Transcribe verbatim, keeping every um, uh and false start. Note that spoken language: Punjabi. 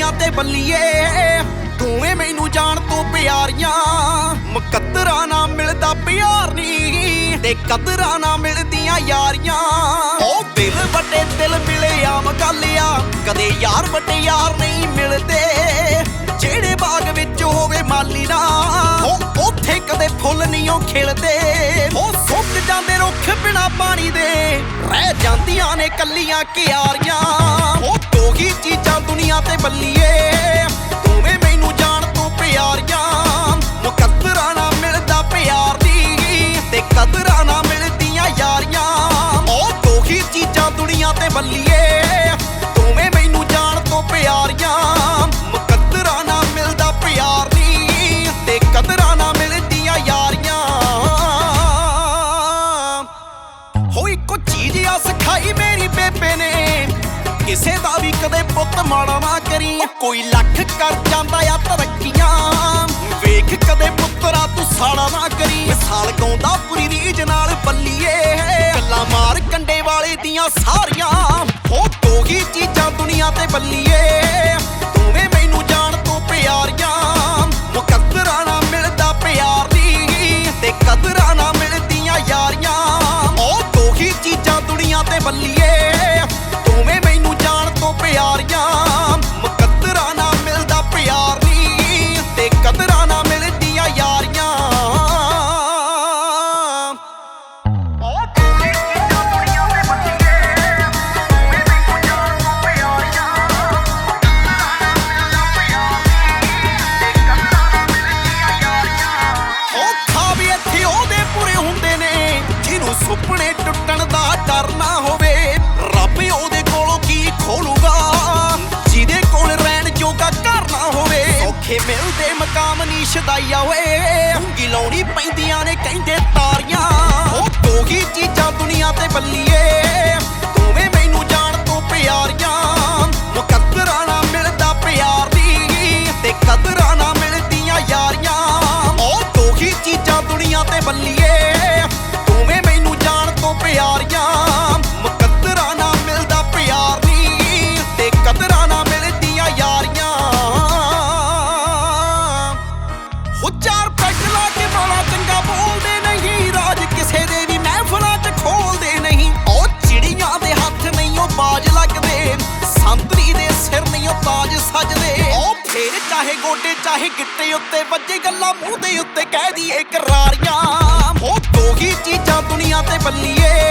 ਦੁਨੀਆ ਤੇ ਬੱਲੀਏ ਤੂਵੇਂ ਮੈਨੂੰ ਜਾਣ ਤੋਂ ਪਿਆਰੀਆਂ ਮੁਕੱਦਰਾਂ ਨਾ ਮਿਲਦਾ ਪਿਆਰ ਨੀ ਤੇ ਕਦਰਾਂ ਨਾ ਮਿਲਦੀਆਂ ਯਾਰੀਆਂ ਉਹ ਦਿਲ ਵੱਡੇ ਦਿਲ ਮਿਲੇ ਆਮ ਗੱਲ ਆ ਕਦੇ ਯਾਰ ਵੱਡੇ ਯਾਰ ਨਹੀਂ ਮਿਲਦੇ ਜਿਹੜੇ ਬਾਗ ਵਿੱਚ ਹੋਵੇ ਮਾਲੀ ਨਾ ਉਹ ਉੱਥੇ ਕਦੇ ਫੁੱਲ ਨਹੀਂ ਉਹ ਖਿਲਦੇ ਉਹ ਸੁੱਕ ਜਾਂਦੇ ਰੁੱਖ ਬਿਨਾ ਪਾਣੀ ਦੇ ਰਹਿ ਜਾਂਦੀਆਂ ਨੇ ਕੱਲੀਆਂ ਕਿਆਰੀਆਂ ਉਹ ਦੋ ਹੀ ਚੀਜ਼ਾਂ ਦੁਨੀਆ ਤੇ ਬੱਲੀਏ ਤੂਵੇਂ ਮੈਨੂੰ ਜਾਣ ਤੋਂ ਪਿਆਰੀਆਂ ਮੁਕੱਦਰਾਂ ਨਾ ਮਿਲਦਾ ਪਿਆਰ ਦੀ ਤੇ ਕਦਰਾਂ ਨਾ ਮਿਲਦੀਆਂ ਯਾਰੀਆਂ ਉਹ ਦੋ ਹੀ ਚੀਜ਼ਾਂ ਦੁਨੀਆ ਤੇ ਬੱਲੀਏ ਤੂਵੇਂ ਮੈਨੂੰ ਜਾਣ ਤੋਂ ਪਿਆਰੀਆਂ ਮੁਕੱਦਰਾਂ ਨਾ ਮਿਲਦਾ ਪਿਆਰ ਦੀ ਤੇ ਕਦਰਾਂ ਨਾ ਮਿਲਦੀਆਂ ਯਾਰੀਆਂ ਹੋਈ ਕੋ ਚੀਜ਼ ਆ ਸਿਖਾਈ ਮੇਰੀ ਬੇਬੇ ਨੇ ਕਿਸੇ ਦਾ ਵੀ ਕਦੇ ਪੁੱਤ ਮਾੜਾ ਨਾ ਕਰੀ ਕੋਈ ਲੱਖ ਕਰ ਜਾਂਦਾ ਆ ਤਰੱਕੀਆਂ ਵੇਖ ਕਦੇ ਪੁੱਤਰਾ ਤੂੰ ਸਾੜਾ ਨਾ ਕਰੀ ਮਿਸਾਲ ਗਾਉਂਦਾ ਪੂਰੀ ਰੀਝ ਨਾਲ ਬੱਲੀਏ ਗੱਲਾਂ ਮਾਰ ਕੰਡੇ ਵਾਲੇ ਦੀਆਂ ਸਾਰੀਆਂ ਹੋ ਦੋ ਹੀ ਚੀਜ਼ਾਂ ਦੁਨੀਆ ਤੇ ਬੱਲੀਏ ਤੂਵੇਂ ਮੈਨੂੰ ਜਾਣ ਤੋਂ ਪਿਆਰੀਆਂ ਮੁਕੱਦਰਾਂ ਨਾ ਮਿਲਦਾ ਪਿਆਰ ਦੀ ਤੇ ਕਦਰਾਂ ਨਾ ਮਿਲਦੀਆਂ ਯਾਰੀਆਂ ਉਹ ਦੋ ਹੀ ਚੀਜ਼ਾਂ ਦੁਨੀਆ ਤੇ ਬੱਲੀਏ ਤੂਵੇਂ ਮੈਨੂੰ ਜਾਣ ਤੋਂ ਪਿਆਰੀਆਂ ਮੁਕੱਦਰਾਂ ਨਾ ਮਿਲਦਾ ਪਿਆਰ ਨੀ ਤੇ ਕਦਰਾਂ ਨਾ ਮਿਲਦੀਆਂ ਯਾਰੀਆਂ ਉਹ ਦੋ ਹੀ ਚੀਜ਼ਾਂ ਦੁਨੀਆ ਤੇ ਬੱਲੀਏ ਤੂਵੇਂ ਮੈਨੂੰ ਜਾਣ ਤੋਂ ਪਿਆਰੀਆਂ ਮੁਕੱਦਰਾਂ ਨਾ ਮਿਲਦਾ ਪਿਆਰ ਨੀ ਤੇ ਕਦਰਾਂ ਨਾ ਮਿਲਦੀਆਂ ਯਾਰੀਆਂ ਉਹ ਖਾਬ ਇੱਥੇ ਉਹਦੇ ਪੂਰੇ ਹੁੰਦੇ ਨੇ ਜਿਹਨੂੰ ਸੁਪਨੇ ਟੁੱਟਣ ਦਾ ਡਰ ਨਾ ਹੋਵੇ ਰੱਬ ਉਹਦੇ ਕੋਲੋਂ ਕੀ ਖੋਲੂਗਾ ਜਿਹਦੇ ਕੋਲ ਰਹਿਣ ਜੋਗਾ ਘਰ ਨਾ ਹੋਵੇ ਔਖੇ ਮਿਲਦੇ ਮਕਾਮ ਨੀ ਸ਼ਦਾਈਆ ਓਏ ਉਂਗੀ ਲਾਉਣੀ ਪੈਂਦੀਆਂ ਨੇ ਕਹਿੰਦੇ ਤਾਰੀਆਂ ਉਹ ਦੋ ਹੀ ਚੀਜ਼ਾਂ ਦੁਨੀਆ ਤੇ ਬੱਲੀਏ ਤੂਵੇਂ ਮੈਨੂੰ ਜਾਣ ਤੋਂ ਪਿਆਰੀਆਂ ਮੁਕੱਦਰਾਂ ਨਾ ਮਿਲਦਾ ਪਿਆਰ ਦੀ ਤੇ ਕਦਰਾਂ ਨਾ ਮਿਲਦੀਆਂ ਯਾਰੀਆਂ ਉਹ ਦੋ ਹੀ ਚੀਜ਼ਾਂ ਦੁਨੀਆ ਤੇ ਬੱਲੀਏ ਤੂਵੇਂ ਮੈਨੂੰ ਜਾਣ ਤੋਂ ਪਿਆਰੀਆਂ ਮੁਕੱਦਰਾਂ ਨਾ ਮਿਲਦਾ ਪਿਆਰ ਨੀ ਤੇ ਕਦਰਾਂ ਨਾ ਮਿਲਦੀਆਂ ਯਾਰੀਆਂ ਹੋ ਚਾਰ ਪੈਗ ਲਾ ਕੇ ਬੋਲਾ ਚੰਗਾ ਬੋਲਦੇ ਨਹੀਂ ਰਾਜ ਕਿਸੇ ਦੇ ਵੀ ਮਹਿਫਲਾਂ 'ਚ ਖੋਲਦੇ ਨਹੀਂ ਉਹ ਚਿੜੀਆਂ ਦੇ ਹੱਥ ਨਹੀਂ ਉਹ ਬਾਜ ਲੱਗਦੇ ਸੰਤਰੀ ਦੇ ਸਿਰ ਨਹੀਂ ਉਹ ਤਾਜ ਸਜਦੇ ਉਹ ਫੇਰ ਚਾਹੇ ਗੋਡੇ ਚਾਹੇ ਗਿੱਟੇ ਉੱਤੇ ਵੱਜੇ ਗੱਲਾਂ ਮੂੰਹ ਦੇ ਉੱਤੇ ਕਹਿ ਦੀਏ ਕਰਾਰੀਆਂ ਉਹ ਦੋ ਹੀ ਚੀਜ਼ਾਂ ਦੁਨੀਆ ਤੇ ਬੱਲੀਏ